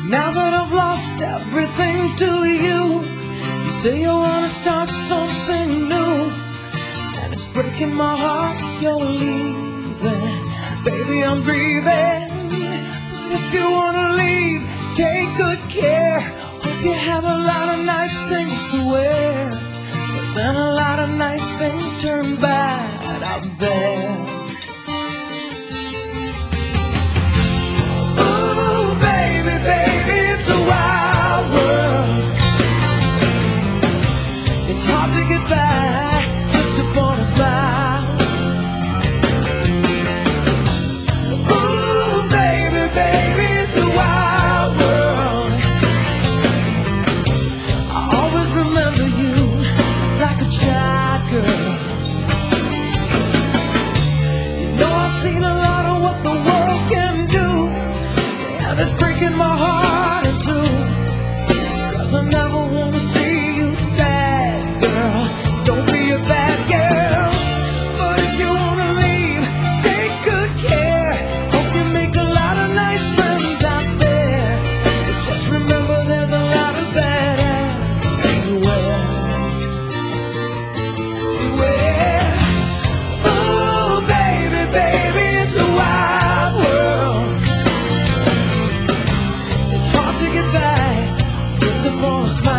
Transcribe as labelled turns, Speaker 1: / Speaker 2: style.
Speaker 1: Now that I've lost everything to you, you say you wanna start something new, and it's breaking my heart you're leaving. Baby, I'm grieving. If you wanna leave, take good care. Hope you have a lot of nice things to wear, but then a lot of nice things turn bad out there. Ooh, baby, baby, it's a wild world. It's hard to get by just upon a smile. Ooh, baby, baby, it's a wild world. I always remember you like a child girl. You know I've seen a lot of what the world can do, and it's breaking my heart in two, 'cause I never wanna see you sad, girl. Don't be a bad girl. But if you wanna leave, take good care. Hope you make a lot of nice friends out there, but just remember there's a lot of bad ass everywhere. Beware. Ooh, baby, baby, it's a wild world. It's hard to get back just upon a smile.